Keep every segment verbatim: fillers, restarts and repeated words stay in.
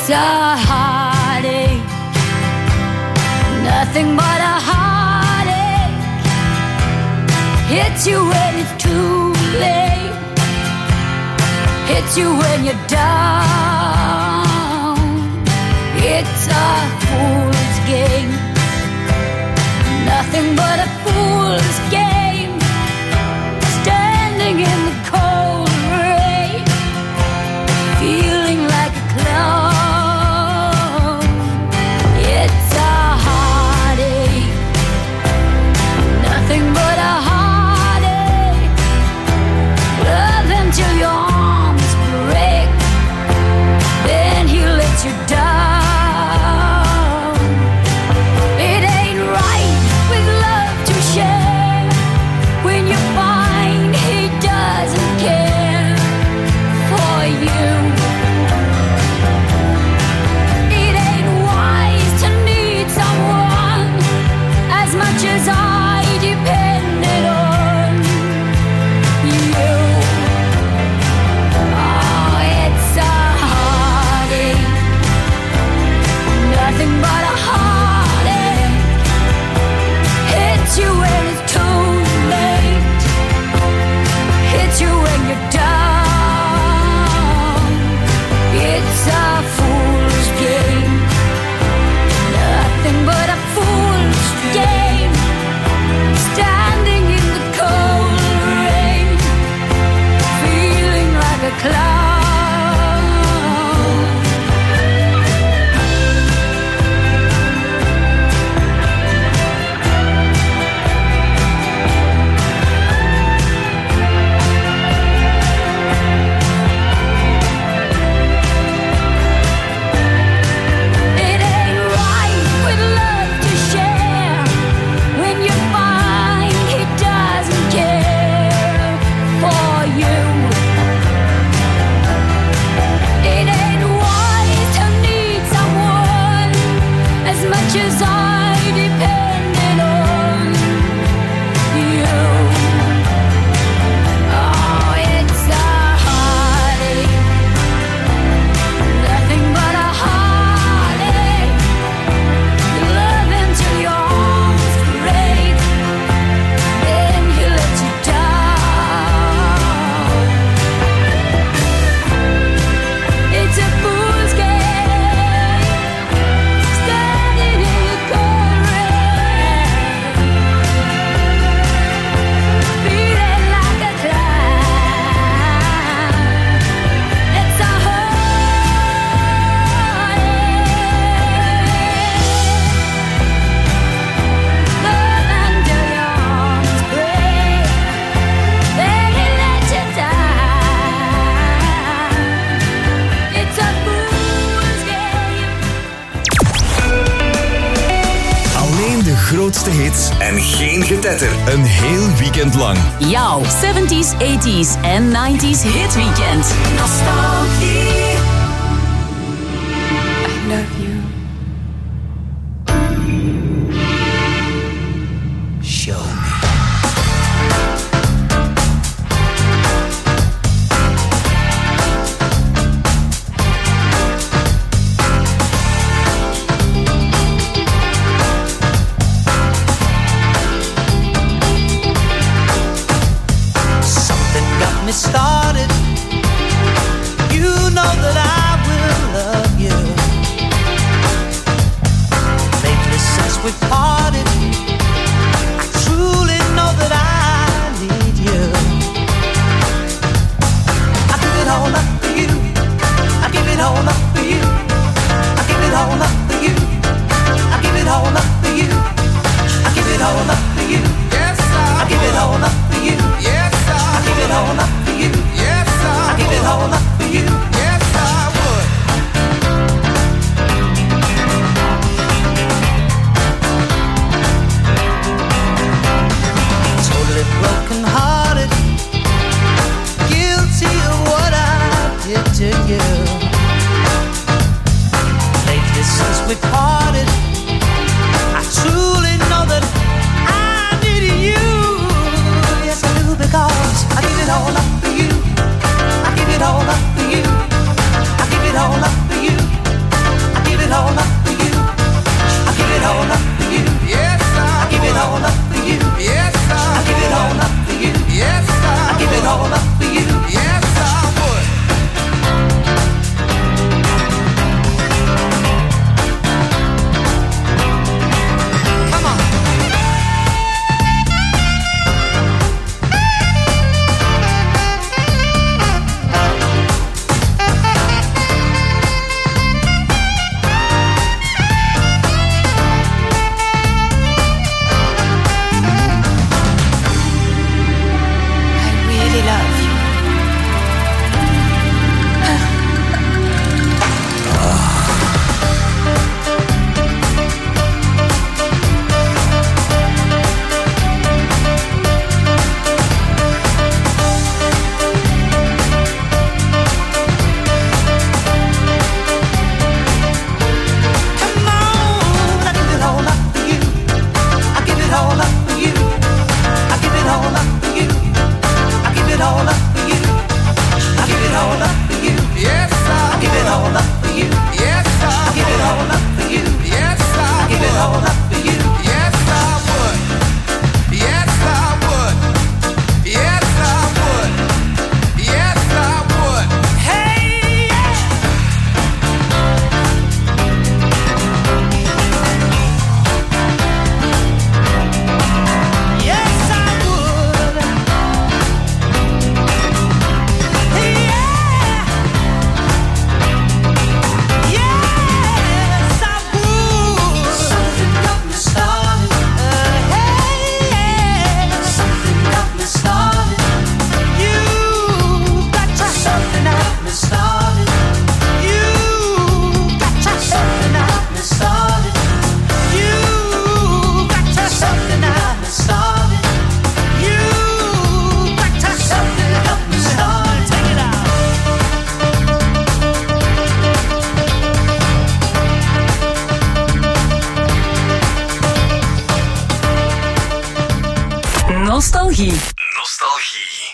It's a heartache, nothing but a heartache. Hits you when it's too late, hits you when you're down. It's a fool's game, nothing but a fool's game. Standing in the cold rain, feeling like a clown. It's a heartache, nothing but a heartache. Love until your arms break, then he lets you down. It ain't right with love to share when you find he doesn't care for you. It ain't wise to need someone as much as I depended on you. Oh, it's a heartache, nothing but a heartache. Hits you when it's too late, hits you when you're down. It's a fool's game, nothing but a fool's game. Standing in the cold rain, feeling like a clown. It ain't right with love to share when you find he doesn't care for you. It ain't wise to need someone as much as I depended on you. Oh, it's a heartache, nothing but a heartache. Love until your arms break, then he lets you down. It's a fool's game, standing in the cold rain, feeling like a clown. It's a heartache, love until your arms break, then he lets you down. It's a fool's game. Alleen de grootste hits en geen getetter. Een heel weekend lang. Jouw seventies, eighties en nineties hitweekend. Nostalgie. I love you. Show me. Something got me started. You know that I will love you. Lately since we parted, I truly know that I need you. I give it all up for you. I give it all up for you. I give it all up for you. I give it all up for you. I give it all up for you. Yes, I I give it all up for you. Yes, I I give it all up for you. Yes, I I give it all up for you. Yes, I would. Totally broken hearted, guilty of what I did to you. Lately since we parted, I truly know that I need you. Yes, I do, because I give it all up Nostalgie. Nostalgie.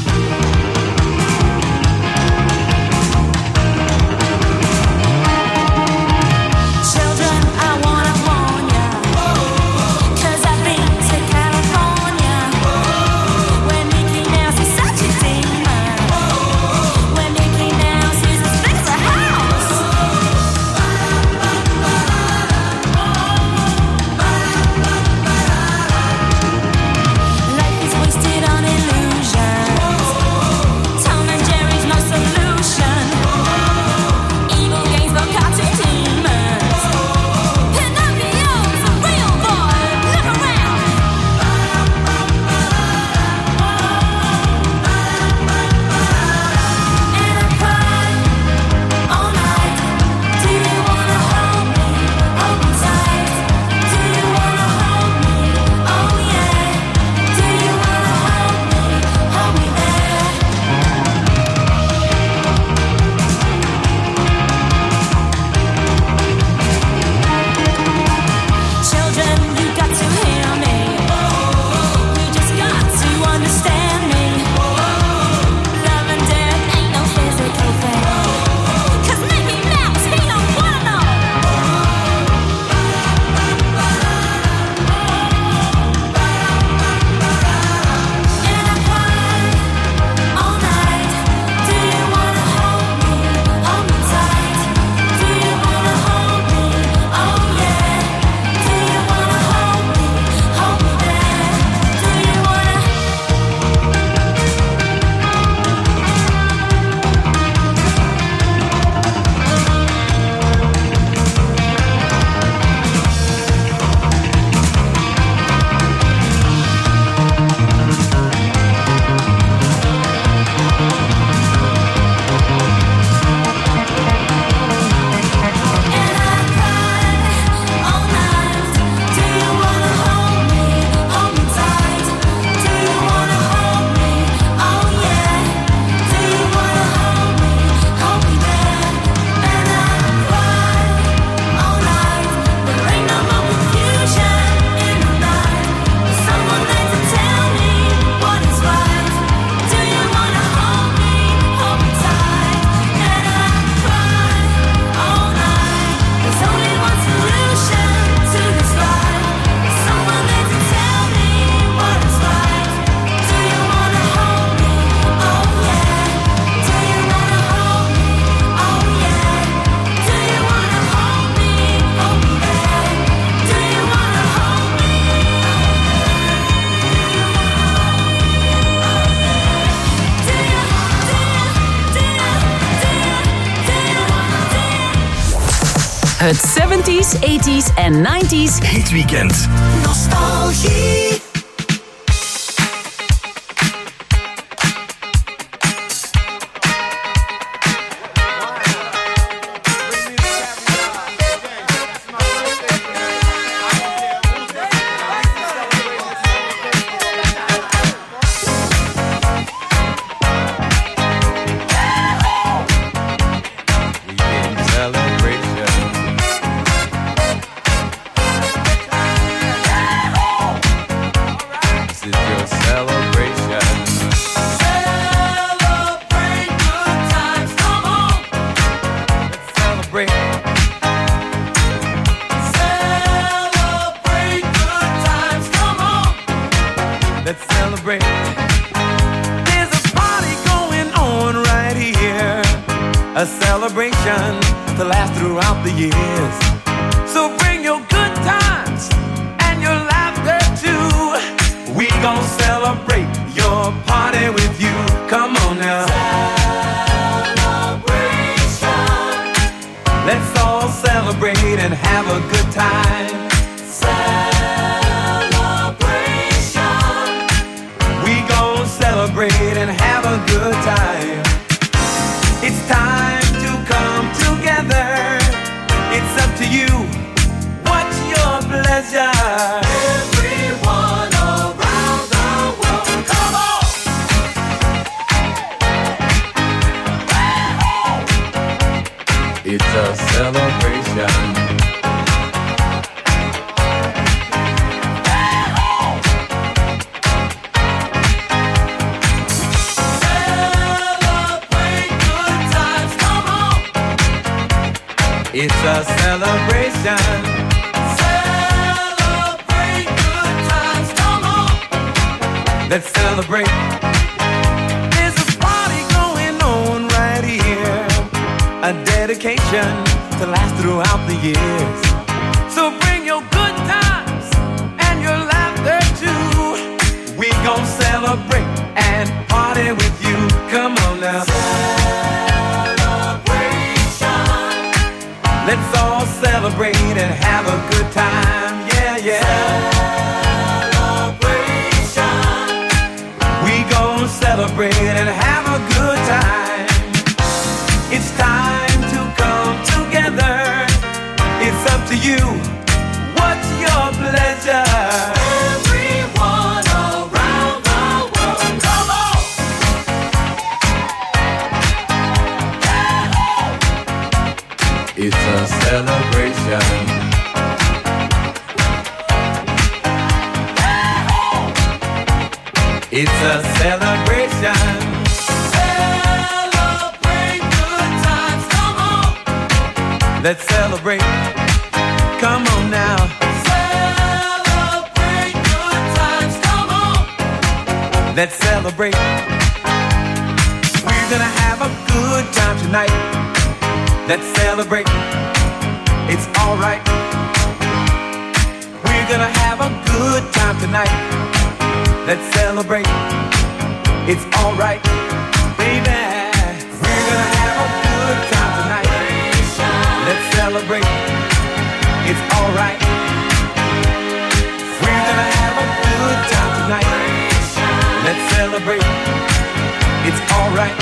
Het zeventies, eighties en nineties Hitweekend. Nostalgie. A celebration to last throughout the years. So bring your good times and your laughter too. We gon' celebrate your party with you. Come on now. Celebration. Let's all celebrate and have a good time. Celebration. We gon' celebrate and have a good time. It's time to come together. It's up to you. What's your pleasure? Everyone around the world, come on! It's a celebration. It's a celebration. Celebrate good times, come on. Let's celebrate. There's a party going on right here. A dedication to last throughout the years. So bring your good times and your laughter too. We gon' celebrate and party with you. Come on now. Let's all celebrate and have a good time, yeah, yeah. Celebration. We gon' celebrate and have a good time. It's time to come together. It's up to you. What's your pleasure? Everyone around the world, come on. It's a celebration. It's a celebration. Celebrate good times, come on. Let's celebrate. Come on now. Celebrate good times, come on. Let's celebrate. We're gonna have a good time tonight. Let's celebrate. It's alright. We're gonna have a good time tonight. Let's celebrate. It's alright, baby. We're gonna have a good time tonight. Let's celebrate. It's alright. We're gonna have a good time tonight. Let's celebrate. It's alright.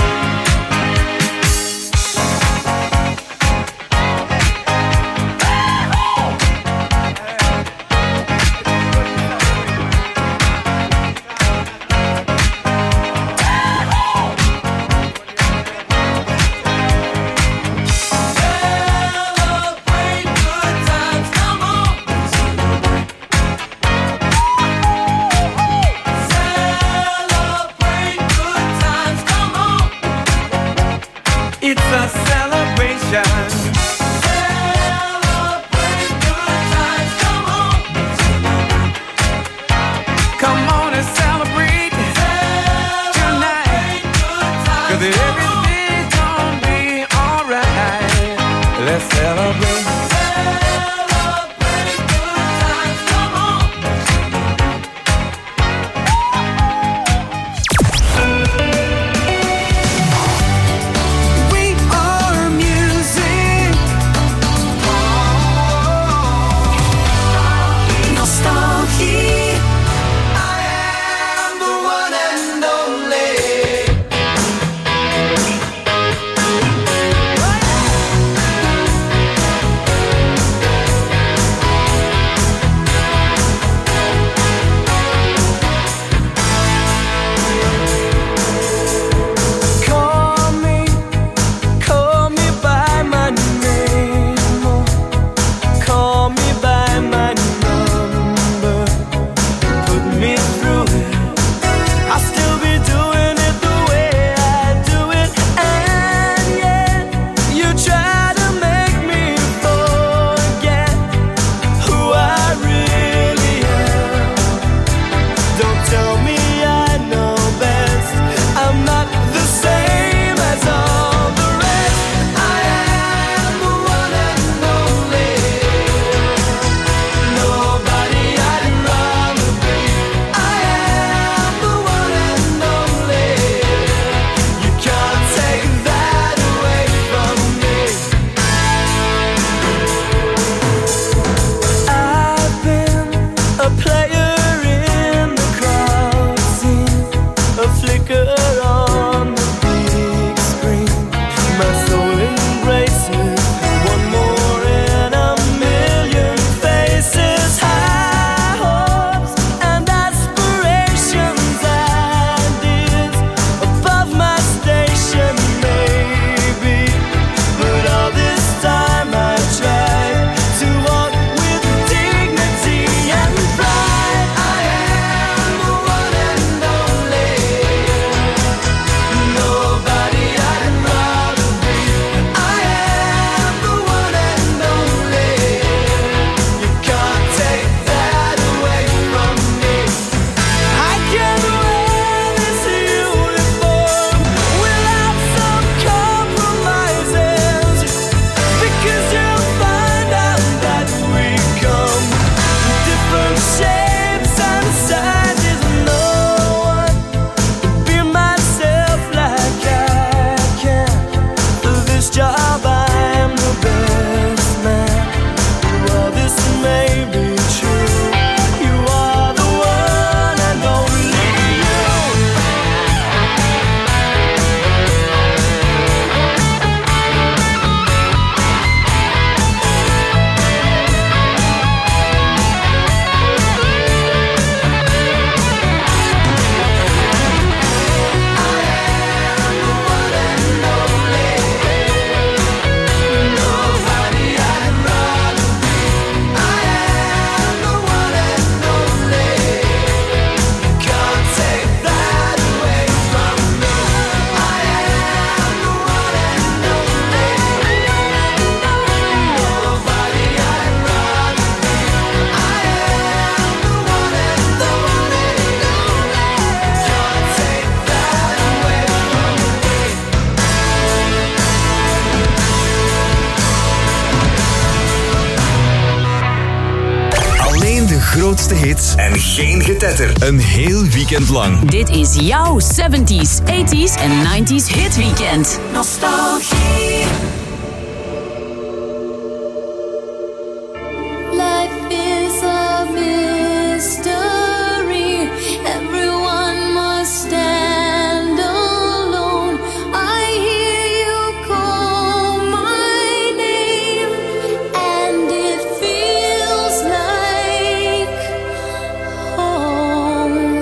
grootste hits en geen getetter. Een heel weekend lang. Dit is jouw seventies, eighties en nineties hitweekend. Nostalgie. Life is a mystery. Everyone must stand alone. I hear you call my name, and it feels like home.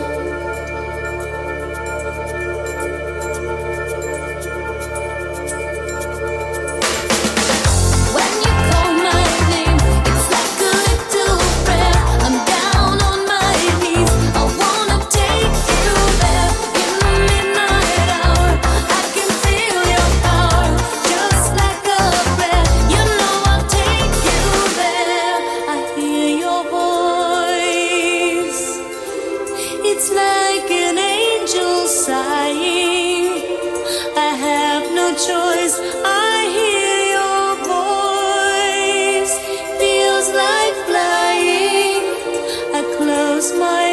When you call my name, it's like a little prayer. I'm down on my knees. I wanna take you there in the midnight hour. I can feel your power, just like a prayer. You know I'll take you there. I hear your voice. It's like an angel sighing. I have no choice. I hear your voice. Feels like flying. I close my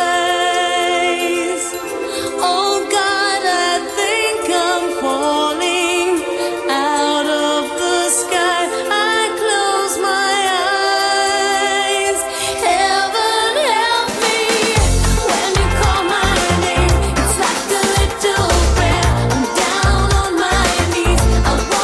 eyes. Oh God, I think I'm falling out of the sky. I close my eyes. Heaven help me when you call my name. It's like a little prayer. I'm down on my knees. I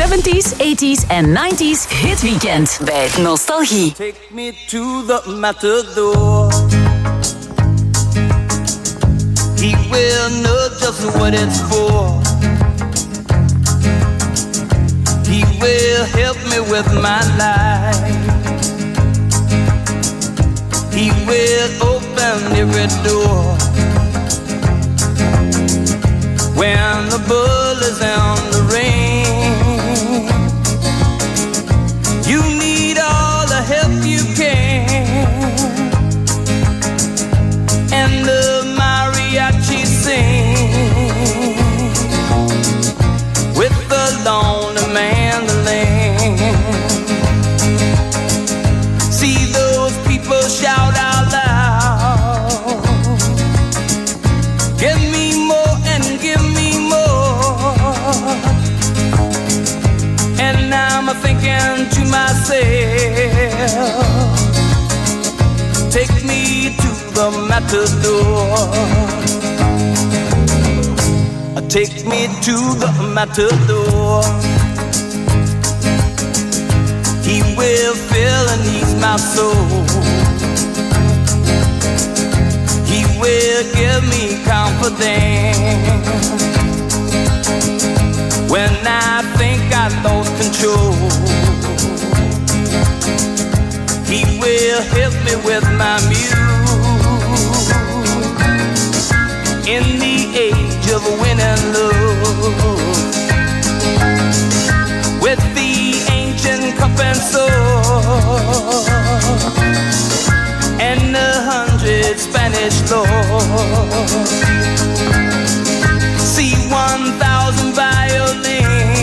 zeventies, eighties en nineties hitweekend bij Nostalgie. Take me to the matador. He will know just what it's for. He will help me with my life. He will open every door. When the bull is on the ring, you need all the help you can. And the mariachi sing with the lonely mandolin. See those people shout out loud, give me more and give me more. And I'm thinking to myself, take me to the matador. Take me to the matador. He will fill and ease my soul. He will give me confidence when I think I lost control. He will help me with my muse in the age of winning love, with the ancient cup and sword and a hundred Spanish lords. See one thousand violins,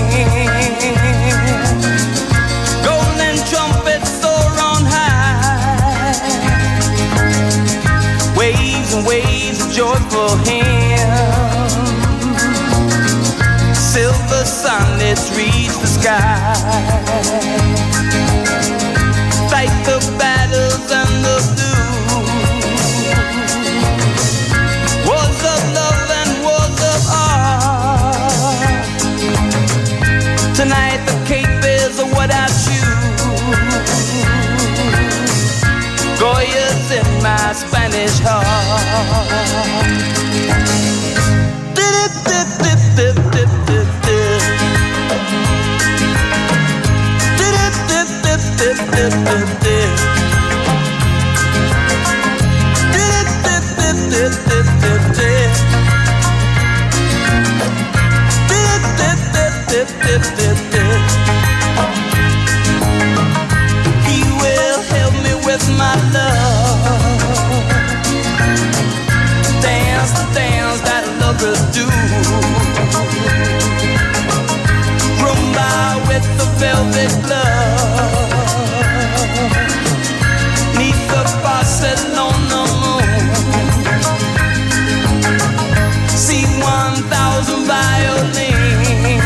golden trumpets soar on high, waves and waves of joyful hymns, silver sunlets reach the sky, fight the battles and the blues, wars of love and wars of art. Tonight the cape is what I choose, Goya's in my Spanish heart. Dip, dip, dip, dip, dip, dip, dip. Dip, dip, dip, dip, dip, dip, dip. Dip, dip, dip, dip, dip, dip, dip. Dip, dip, dip, dip, dip, dip. He will help me with my love. Dance the dance that lovers do. Rumba with the velvet glove, neath the Barcelona moon. See one thousand violins,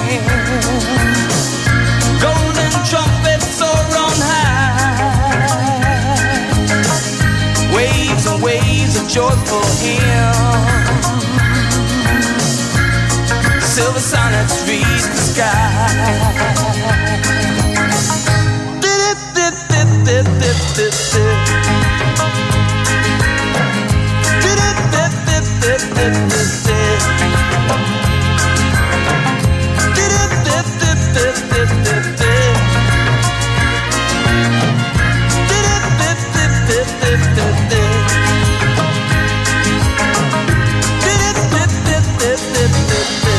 golden trumpets soar on high, waves and waves of joyful hymns, silver sonnets reach the sky. Dip, dip, dip, dip, dip, dip, dip. Dip, dip, dip, dip, dip, dip, dip. Dip, dip, dip, dip, dip, dip, dip. Dip, dip, dip, dip, dip, dip, dip. Dip, dip, dip, dip, dip, dip, dip.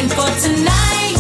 waiting for tonight.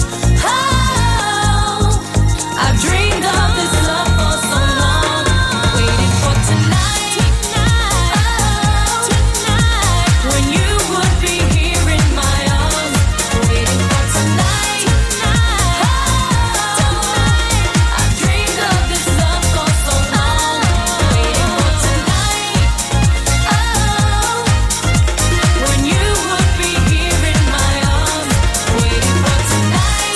Oh, I've dreamed of this love for so long, waiting for tonight. Oh, tonight, when you would be here in my arms, waiting for tonight. Oh, tonight, I've dreamed of this love for so long, waiting for tonight. Oh, when you would be here in my arms, waiting for tonight.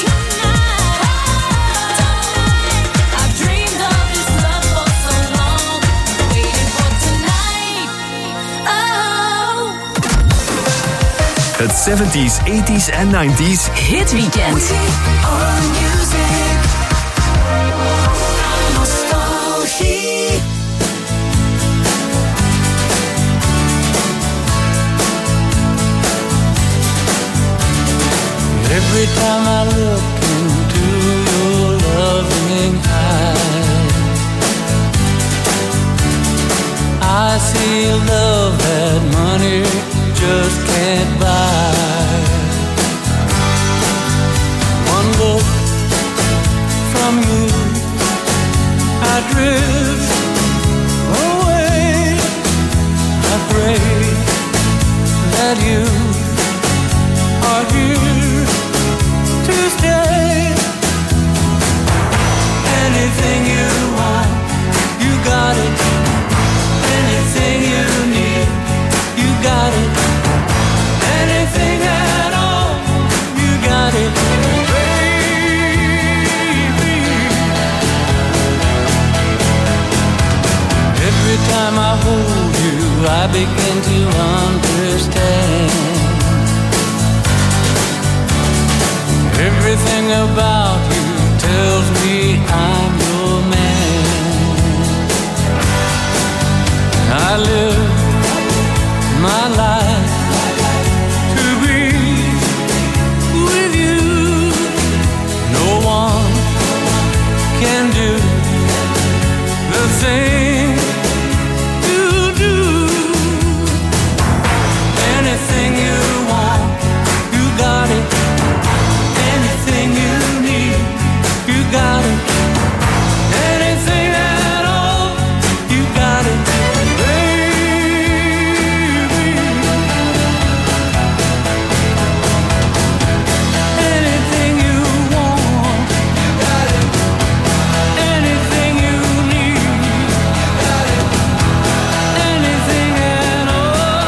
Oh, I've dreamed of this love for so long, waiting for tonight. Oh. Het zeventies, eighties en nineties Hit Weekend. Our music, nostalgie. Every time I look into your loving eyes, I see a love that money just can't buy. One look from you, I drift away. I pray that you are here to stay. Anything you want, you got it. Anything you need, you got it. Anything at all, you got it, baby. Every time I hold you, I begin to understand. Everything about you tells me I'm your man. I live my life to be with you. No one can do the thing you do. Anything you want, you got it. Anything you need, you got it. Anything at all, you got it, baby. Anything you want, you got it. Anything you need, you got it. Anything at all.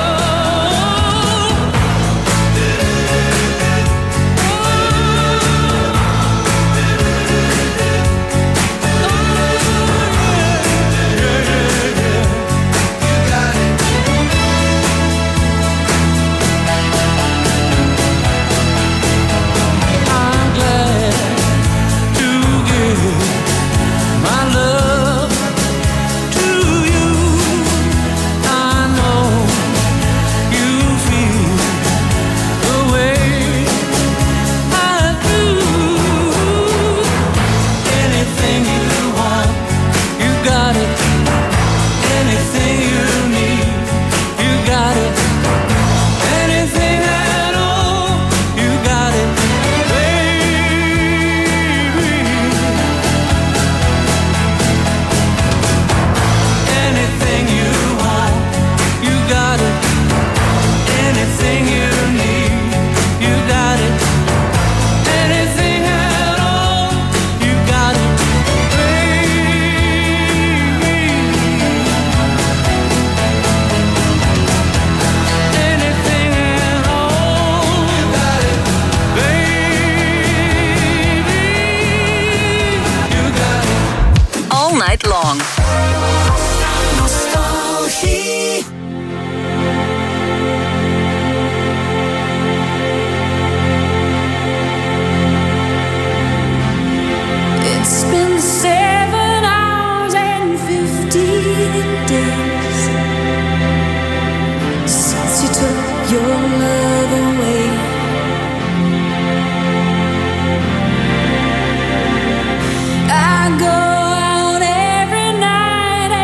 I'm glad to give my love to you. I know you feel the way I do. Anything you want, you got it. Anything you need, you got it. Anything at all, you got it, baby. Anything you want, you got it. Anything you need, you got it. Anything at all, you got it, baby. Anything at all, you got it, baby. You got it. All night long. Nostalgie. It's been seven hours and fifteen days since you took your love away. I go out every night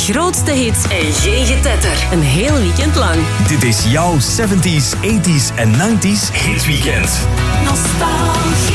grootste hits en geen getetter. Een heel weekend lang. Dit is jouw zeventies, tachtiger en negentiger hitweekend. Nostalgie.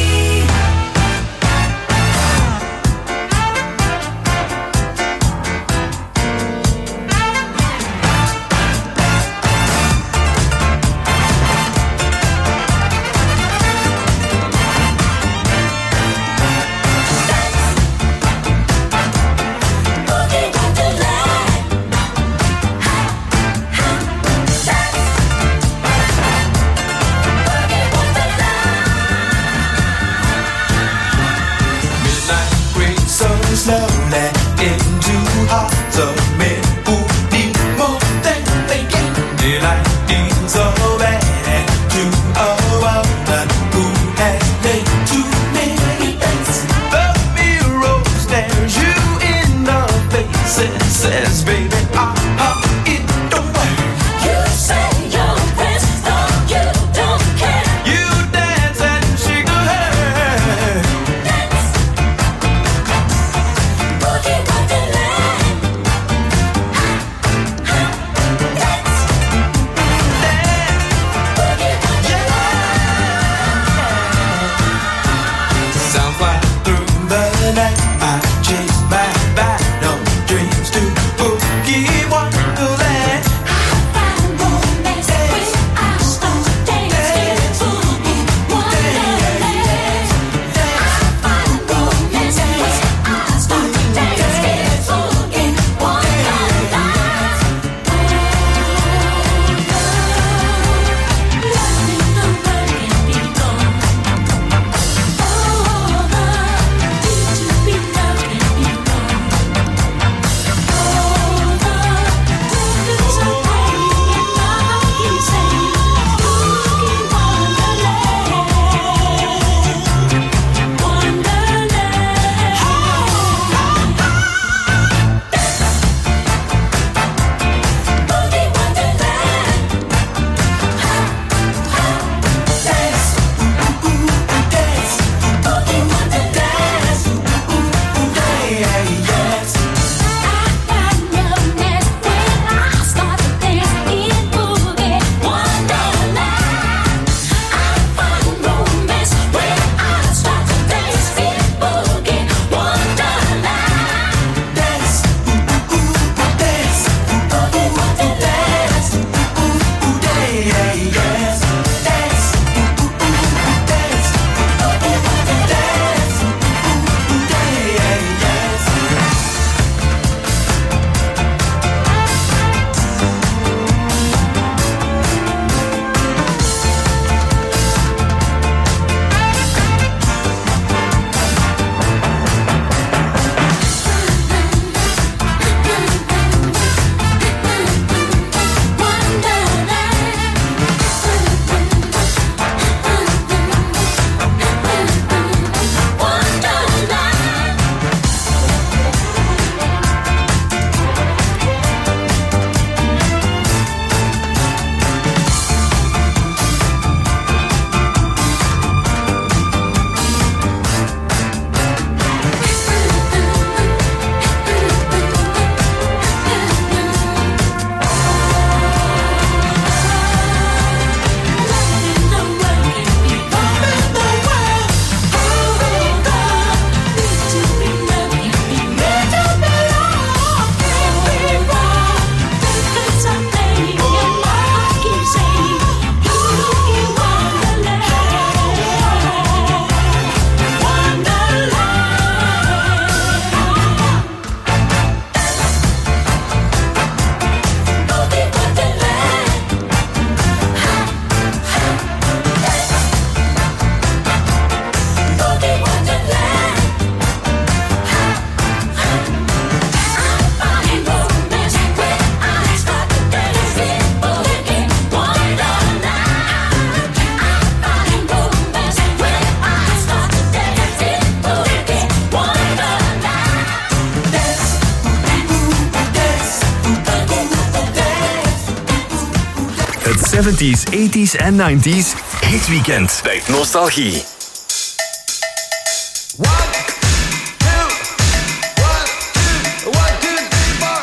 zeventies, tachtiger en negentiger hitweekend bij Nostalgie. One, two, one, two, one, two, three, four.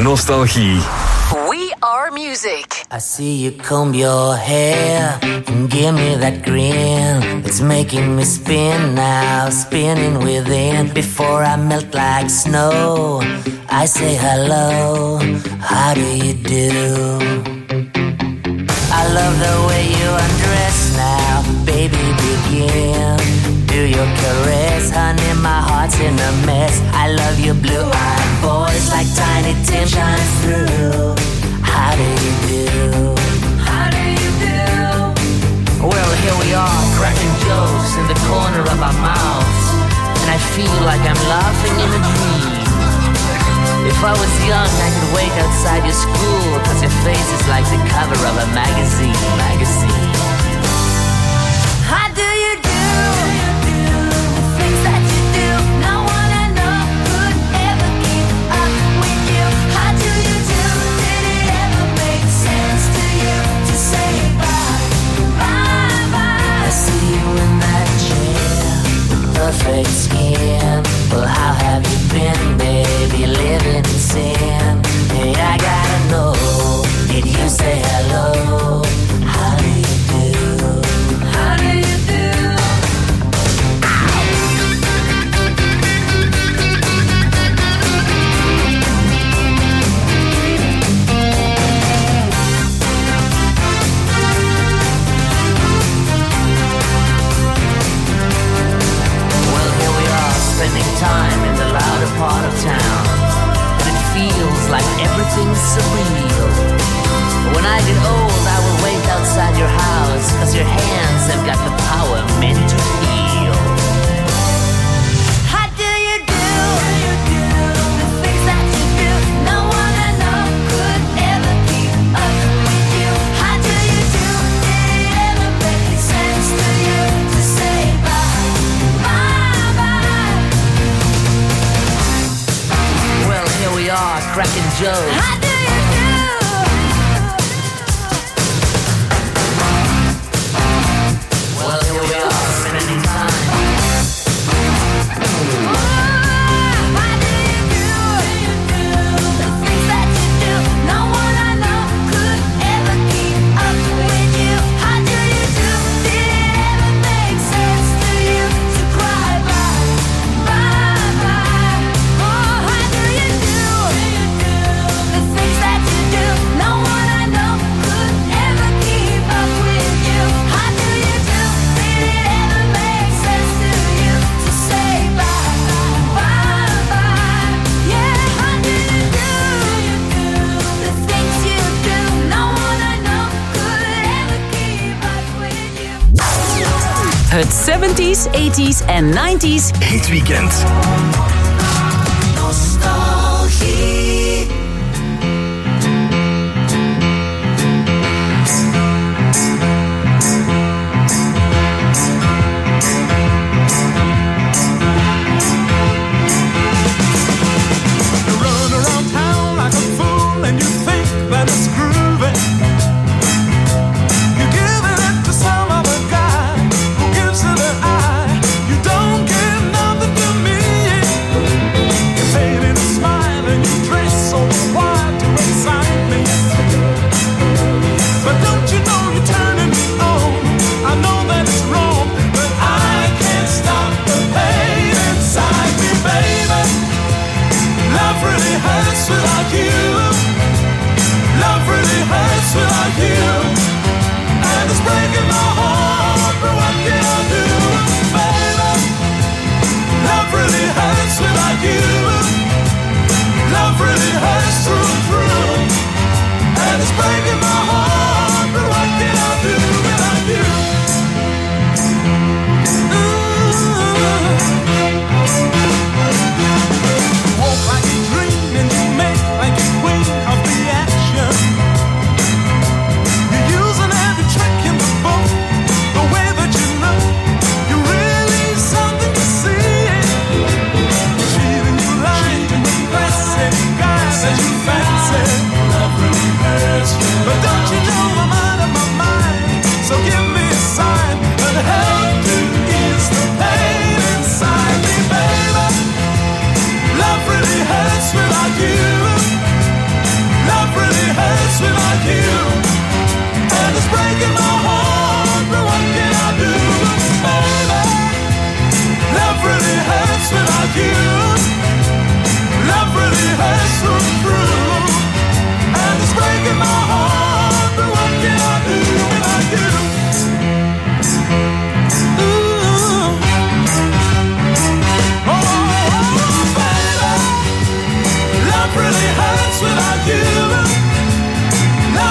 nostalgie. We are music. I see you comb your hair and give me that grin. It's making me spin now, spinning within. Before I melt like snow, I say hello, how do you do? I love the way you undress now, baby, begin. Do your caress, honey, my heart's in a mess. I love your blue-eyed voice like Tiny Tim shines through. How do you do? How do you do? Well, here we are, cracking jokes in the corner of our mouths, and I feel like I'm laughing in a dream. If I was young, I could wait outside your school, cause your face is like the cover of a magazine, magazine. How do you do? The things that you do, no one I know could ever keep up with you. How do you do? Did it ever make sense to you to say bye, bye, bye? I see you in that chair, perfect skin. Well, how have you been, baby, living in sin? Hey, I gotta know, did you say hello? How do you do? How do you do? Well, here we are, spending time in the louder part of town, and it feels like everything's surreal. When I get old, I will wait outside your house, cause your hands have got the power meant to heal. How do you do? The things that you do, no one I know could ever keep up with you. How do you do? Did it ever make sense to you to say bye, bye, bye? Well, here we are, cracking jokes. How do you do? Well, here we are, spending time. Oh, how do you do? The things that you do, no one I know could ever keep up with you. How do you do? Did it ever make sense to you to cry bye, bye, bye? Oh, how do you do? The things that you do, no one I know could ever keep up with you. How do you do? Did it ever make sense to you to say bye, bye, bye? Yeah, how do you do? The things you do, no one I know could ever keep up with you. Het seventies, eighties en nineties Hitweekend. Nostalgie. You run around town like a fool and you think that it's groovy. You're giving it to some other guy who gives it an eye. You don't give nothing to me. You fade in a smile and you dress so wild to excite me. But don't you know you're turning me on? I know that it's wrong, but I can't stop the pain inside me, baby. Love really hurts without you. Love really hurts without you. And it's breaking my heart, but what can I do, baby? Love really hurts without you. Love really hurts through and through. And it's breaking my heart, but what can I do without you? You walk like a dream and you make like a queen of the action. You're using every trick in the book. The way that you look, you're really something to see. Cheating you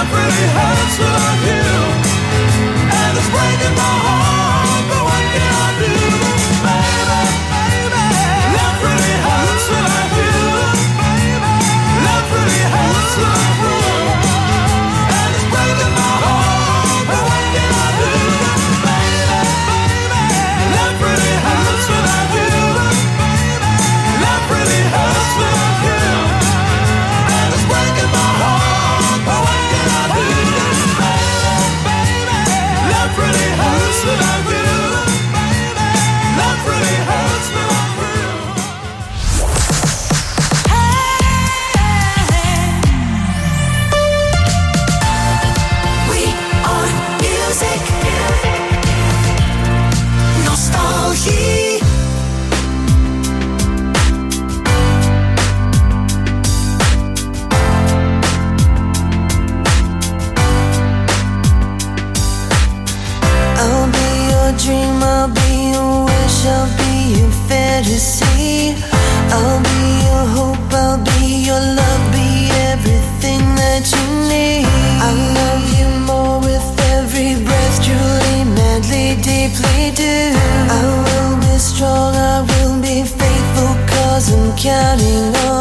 Love really hurts without you, and it's breaking my heart, but what can I do? Baby, baby, love really hurts without you. Baby, love really hurts without you, and it's breaking my heart, but what can I do? Baby, baby, love really hurts without you. Baby, love really hurts without you, and it's breaking my heart, but what can I do? Baby, baby, love really hurts without you. Baby, love really hurts without you. We are music. Nostalgie. I'll be your dream, I'll be your wish, I'll be your fantasy. I'll be your hope, I'll be your love, be everything that you need. I love you more with every breath, truly, madly, deeply do. I will be strong, I will be faithful, cause I'm counting on